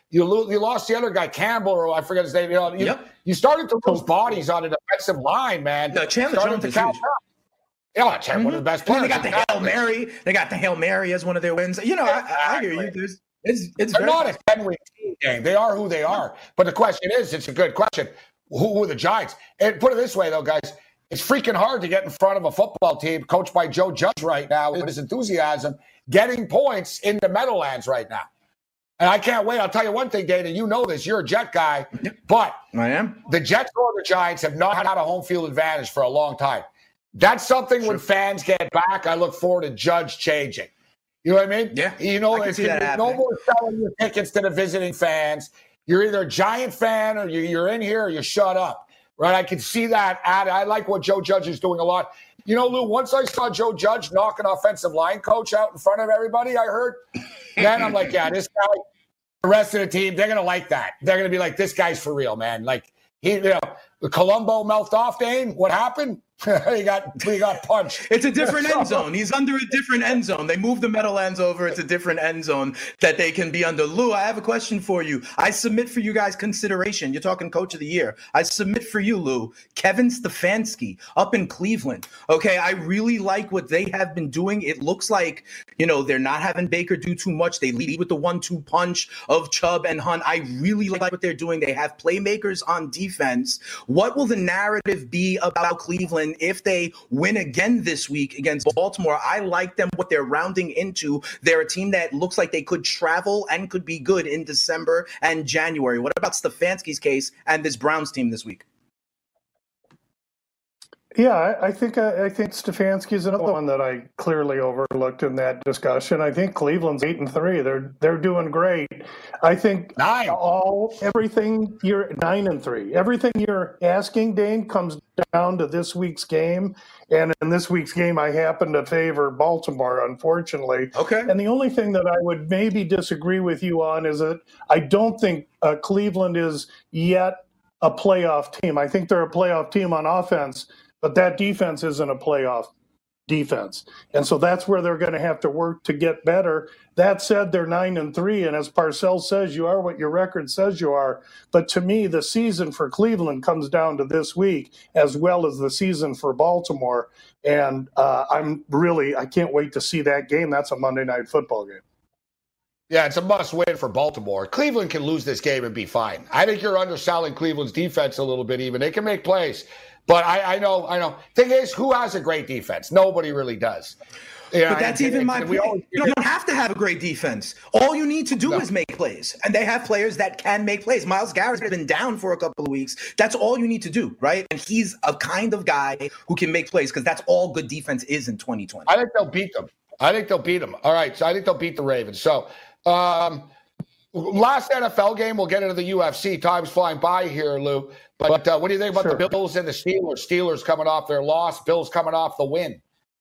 You lo- you lost the other guy, Campbell, or I forget his name. You know, you, Yep. you started to lose bodies on the defensive line, man. No, Chandler Started Jones to is count huge. up. Yeah, Chandler, one of the best And then players. they got the Hail Mary. They got the Hail Mary as one of their wins. You know, I, I hear you. There's, it's it's They're very not a ten-win team game. They are who they are. But the question is, it's a good question. Who were the Giants? And put it this way, though, guys. It's freaking hard to get in front of a football team coached by Joe Judge right now with his enthusiasm, getting points in the Meadowlands right now. And I can't wait. I'll tell you one thing, Dana. You know this. You're a Jet guy. But I am. The Jets or the Giants have not had a home field advantage for a long time. That's something sure. when fans get back, I look forward to Judge changing. You know what I mean? Yeah. You know, I can see that no happening. more selling your tickets to the visiting fans. You're either a Giant fan or you're in here or you shut up. Right? I can see that. Ad. I like what Joe Judge is doing a lot. You know, Lou, once I saw Joe Judge knock an offensive line coach out in front of everybody, I heard, then I'm like, yeah, this guy, the rest of the team, they're going to like that. They're going to be like, this guy's for real, man. Like, he, you know, the Colombo mouthed off, Dane. What happened? he got he got punched. It's a different end zone. He's under a different end zone. They moved the Meadowlands over. It's a different end zone that they can be under. Lou, I have a question for you. I submit for you guys consideration. You're talking Coach of the Year. I submit for you, Lou, Kevin Stefanski up in Cleveland. Okay, I really like what they have been doing. It looks like, you know, they're not having Baker do too much. They lead with the one two punch of Chubb and Hunt. I really like what they're doing. They have playmakers on defense. What will the narrative be about Cleveland if they win again this week against Baltimore? I like them, what they're rounding into. They're a team that looks like they could travel and could be good in December and January. What about Stefanski's case and this Browns team this week? Yeah, I, I think I, I think Stefanski's another one that I clearly overlooked in that discussion. I think Cleveland's eight and three. They're they're doing great. I think nine. all everything you're nine and three. Everything you're asking, Dane, comes down to this week's game. And in this week's game, I happen to favor Baltimore, unfortunately. Okay. And the only thing that I would maybe disagree with you on is that I don't think uh, Cleveland is yet a playoff team. I think they're a playoff team on offense. But that defense isn't a playoff defense. And so that's where they're going to have to work to get better. That said, they're nine and three. And as Parcells says, you are what your record says you are. But to me, the season for Cleveland comes down to this week, as well as the season for Baltimore. And uh, I'm really, I can't wait to see that game. That's a Monday Night Football game. Yeah, it's a must-win for Baltimore. Cleveland can lose this game and be fine. I think you're underselling Cleveland's defense a little bit even. They can make plays. But I, I know, I know. Thing is, who has a great defense? Nobody really does. Yeah, but that's and, even and, my and point. Always, you don't have to have a great defense. All you need to do no. is make plays. And they have players that can make plays. Myles Garrett's been down for a couple of weeks. That's all you need to do, right? And he's a kind of guy who can make plays because that's all good defense is in twenty twenty. I think they'll beat them. I think they'll beat them. All right, so I think they'll beat the Ravens. So, um, last N F L game, we'll get into the U F C. Time's flying by here, Lou. But uh, what do you think about sure. the Bills and the Steelers? Steelers coming off their loss, Bills coming off the win.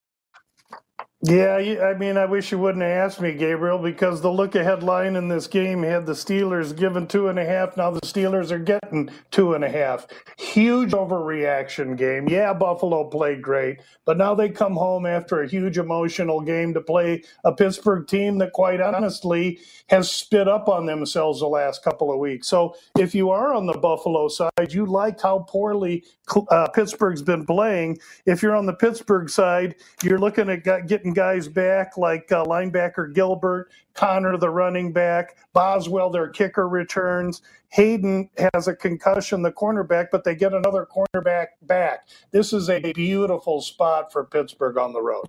Yeah, I mean, I wish you wouldn't have asked me, Gabriel, because the look-ahead line in this game had the Steelers given two and a half. Now the Steelers are getting two and a half. Huge overreaction game. Yeah, Buffalo played great, but now they come home after a huge emotional game to play a Pittsburgh team that, quite honestly, has spit up on themselves the last couple of weeks. So if you are on the Buffalo side, you like how poorly uh, Pittsburgh's been playing. If you're on the Pittsburgh side, you're looking at getting guys back like uh, linebacker Gilbert, Connor, the running back, Boswell, their kicker returns. Hayden has a concussion, the cornerback, but they get another cornerback back. This is a beautiful spot for Pittsburgh on the road.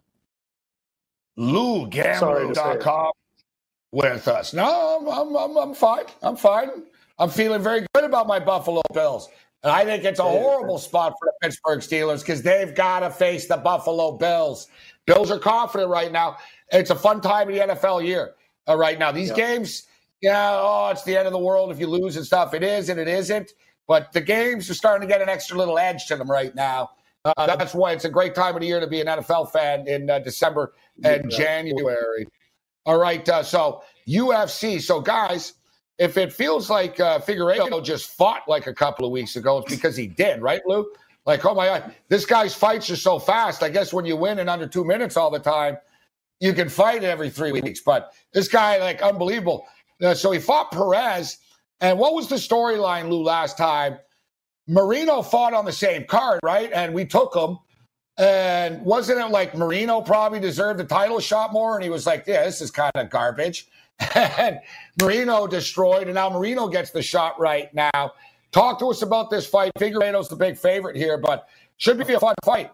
Lou Gambling dot com with us. No, I'm, I'm, I'm, I'm fine. I'm fine. I'm feeling very good about my Buffalo Bills. And I think it's a horrible spot for the Pittsburgh Steelers because they've got to face the Buffalo Bills. Bills are confident right now. It's a fun time in the N F L year uh, right now. These yeah. games, yeah, oh, it's the end of the world if you lose and stuff. It is and it isn't. But the games are starting to get an extra little edge to them right now. Uh, that's why it's a great time of the year to be an N F L fan in uh, December and yeah. January. All right, uh, so U F C. So, guys, if it feels like uh, Figueiredo just fought like a couple of weeks ago, it's because he did, right, Lou? Like, oh, my God, this guy's fights are so fast. I guess when you win in under two minutes all the time, you can fight every three weeks. But this guy, like, unbelievable. Uh, so he fought Perez. And what was the storyline, Lou, last time? Marino fought on the same card, right? And we took him. And wasn't it like Marino probably deserved the title shot more? And he was like, yeah, this is kind of garbage. And Marino destroyed, and now Marino gets the shot right now. Talk to us about this fight. Figueiredo's the big favorite here, but should be a fun fight.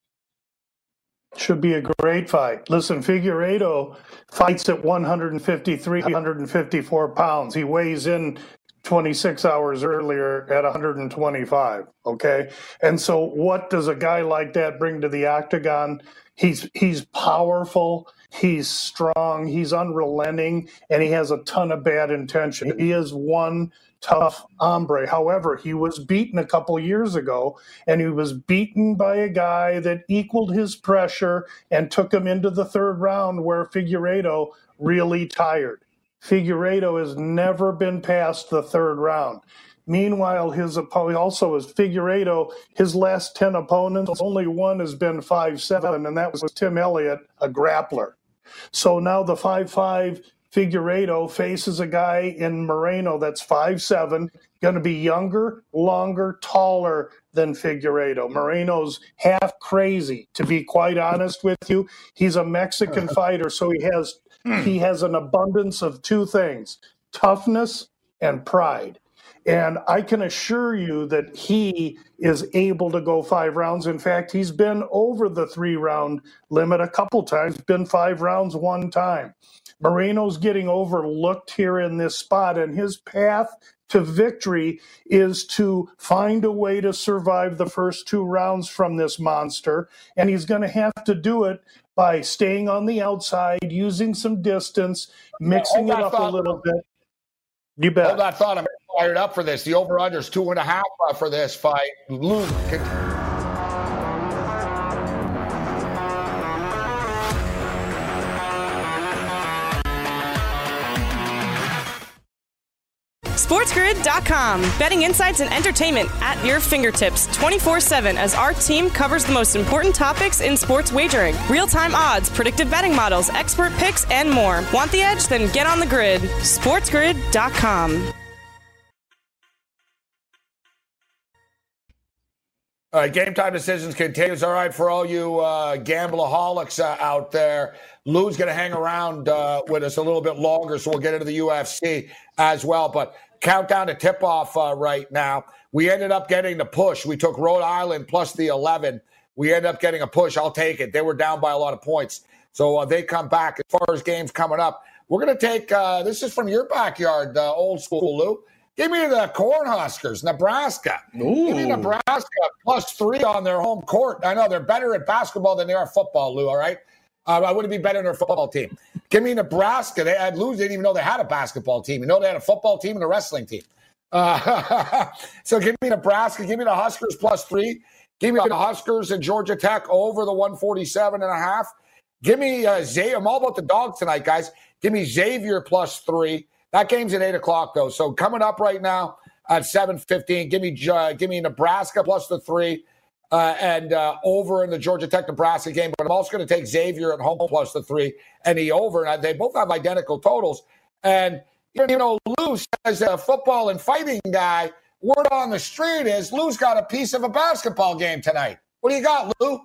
Should be a great fight. Listen, Figueiredo fights at one fifty-three, one fifty-four pounds. He weighs in twenty-six hours earlier at one twenty-five, okay? And so what does a guy like that bring to the octagon? He's he's powerful, he's strong, he's unrelenting, and he has a ton of bad intention. He is one tough hombre. However, he was beaten a couple years ago, and he was beaten by a guy that equaled his pressure and took him into the third round where Figueiredo really tired. Figueiredo has never been past the third round. Meanwhile, his opponent also is Figueiredo. His last ten opponents, only one has been five seven, and that was Tim Elliott, a grappler. So now the five five Figueiredo faces a guy in Moreno that's five seven, going to be younger, longer, taller than Figueiredo. Moreno's half crazy, to be quite honest with you. He's a Mexican fighter, so he has he has an abundance of two things, toughness and pride. And I can assure you that he is able to go five rounds. In fact, he's been over the three-round limit a couple times, been five rounds one time. Moreno's getting overlooked here in this spot, and his path to victory is to find a way to survive the first two rounds from this monster, and he's going to have to do it by staying on the outside, using some distance, mixing yeah, it up thought, a little bit. You bet. Hold that thought. I'm fired up for this. The over-under is two and a half uh, for this fight. Lou, can- SportsGrid dot com. Betting insights and entertainment at your fingertips twenty-four seven as our team covers the most important topics in sports wagering. Real-time odds, predictive betting models, expert picks, and more. Want the edge? Then get on the grid. SportsGrid dot com. All right, Game Time Decisions continues. All right, for all you uh, gambleaholics uh, out there, Lou's going to hang around uh, with us a little bit longer, so we'll get into the U F C as well. But countdown to tip-off uh, right now. We ended up getting the push. We took Rhode Island plus the eleven. We ended up getting a push. I'll take it. They were down by a lot of points. So uh, they come back. As far as games coming up, we're going to take uh, – this is from your backyard, uh, old school, Lou. Give me the Cornhuskers, Nebraska. Ooh. Give me Nebraska plus three on their home court. I know they're better at basketball than they are football, Lou, all right? Uh, I wouldn't be better than their football team. Give me Nebraska. They had Lou didn't even know they had a basketball team. You know they had a football team and a wrestling team. Uh, so give me Nebraska. Give me the Huskers plus three. Give me the Huskers and Georgia Tech over the one forty-seven and a half. Give me uh, Xavier. I'm all about the dogs tonight, guys. Give me Xavier plus three. That game's at eight o'clock, though. So coming up right now at seven fifteen, give me uh, give me Nebraska plus the three uh, and uh, over in the Georgia Tech-Nebraska game. But I'm also going to take Xavier at home plus the three and the over. And they both have identical totals. And, you know, Lou says a football and fighting guy, word on the street is Lou's got a piece of a basketball game tonight. What do you got, Lou?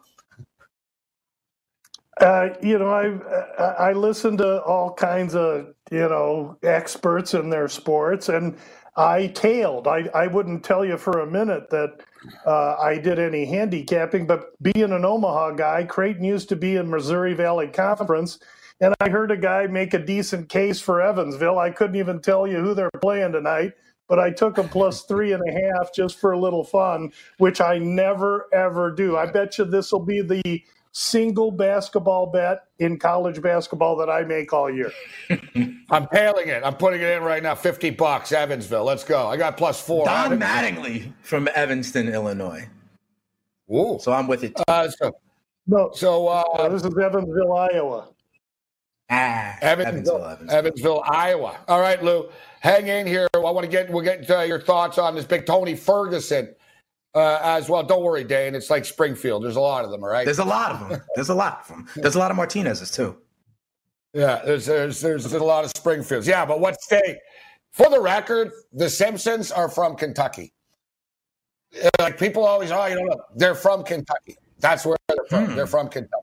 Uh, you know, I I listen to all kinds of, you know, experts in their sports, and I tailed. I, I wouldn't tell you for a minute that uh, I did any handicapping, but being an Omaha guy, Creighton used to be in Missouri Valley Conference, and I heard a guy make a decent case for Evansville. I couldn't even tell you who they're playing tonight, but I took them plus three and a half just for a little fun, which I never, ever do. I bet you this will be the single basketball bet in college basketball that I make all year. I'm tailing it. I'm putting it in right now. fifty bucks, Evansville. Let's go. I got plus four. Don Mattingly from Evanston, Illinois. Ooh. So I'm with it. Uh, so, no, so uh, uh, this is Evansville, Iowa. Ah, Evansville, Evansville, Evansville. Evansville, Iowa. All right, Lou, hang in here. I want to get we'll get uh, your thoughts on this big Tony Ferguson. Uh, as well. Don't worry, Dane. It's like Springfield. There's a lot of them, all right? There's a lot of them. There's a lot of them. There's a lot of Martinez's, too. Yeah, there's, there's there's a lot of Springfields. Yeah, but what state For the record, the Simpsons are from Kentucky. Like people always, oh, you don't know. They're from Kentucky. That's where they're from. Hmm. They're from Kentucky.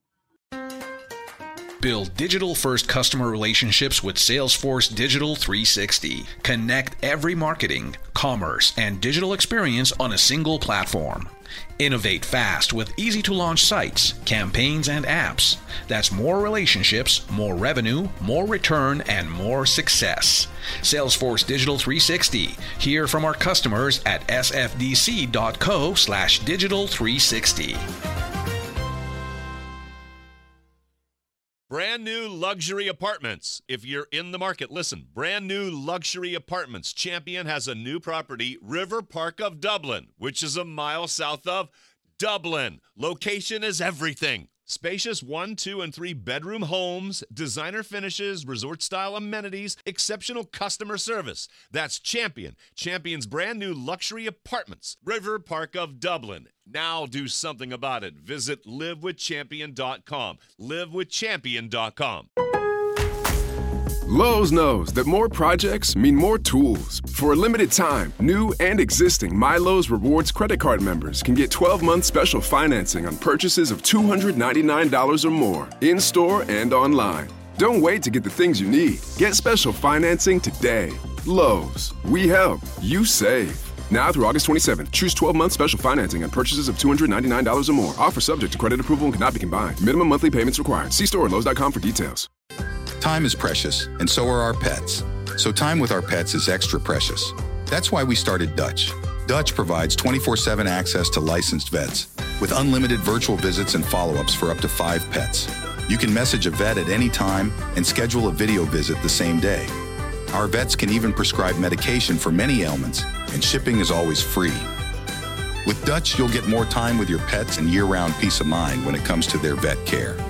Build digital-first customer relationships with Salesforce Digital three sixty. Connect every marketing, commerce, and digital experience on a single platform. Innovate fast with easy-to-launch sites, campaigns, and apps. That's more relationships, more revenue, more return, and more success. Salesforce Digital three sixty. Hear from our customers at sfdc.co slash digital 360. Brand new luxury apartments. If you're in the market, listen. Brand new luxury apartments. Champion has a new property, River Park of Dublin, which is a mile south of Dublin. Location is everything. Spacious one, two, and three bedroom homes, designer finishes, resort-style amenities, exceptional customer service. That's Champion. Champion's brand new luxury apartments, River Park of Dublin. Now do something about it. Visit live with champion dot com. live with champion dot com. Lowe's knows that more projects mean more tools. For a limited time, new and existing MyLowe's Rewards credit card members can get twelve-month special financing on purchases of two hundred ninety-nine dollars or more, in-store and online. Don't wait to get the things you need. Get special financing today. Lowe's. We help. You save. Now through August twenty-seventh, choose twelve-month special financing on purchases of two hundred ninety-nine dollars or more. Offer subject to credit approval and cannot be combined. Minimum monthly payments required. See store at lowes dot com for details. Time is precious, and so are our pets. So time with our pets is extra precious. That's why we started Dutch. Dutch provides twenty-four seven access to licensed vets with unlimited virtual visits and follow-ups for up to five pets. You can message a vet at any time and schedule a video visit the same day. Our vets can even prescribe medication for many ailments, and shipping is always free. With Dutch, you'll get more time with your pets and year-round peace of mind when it comes to their vet care.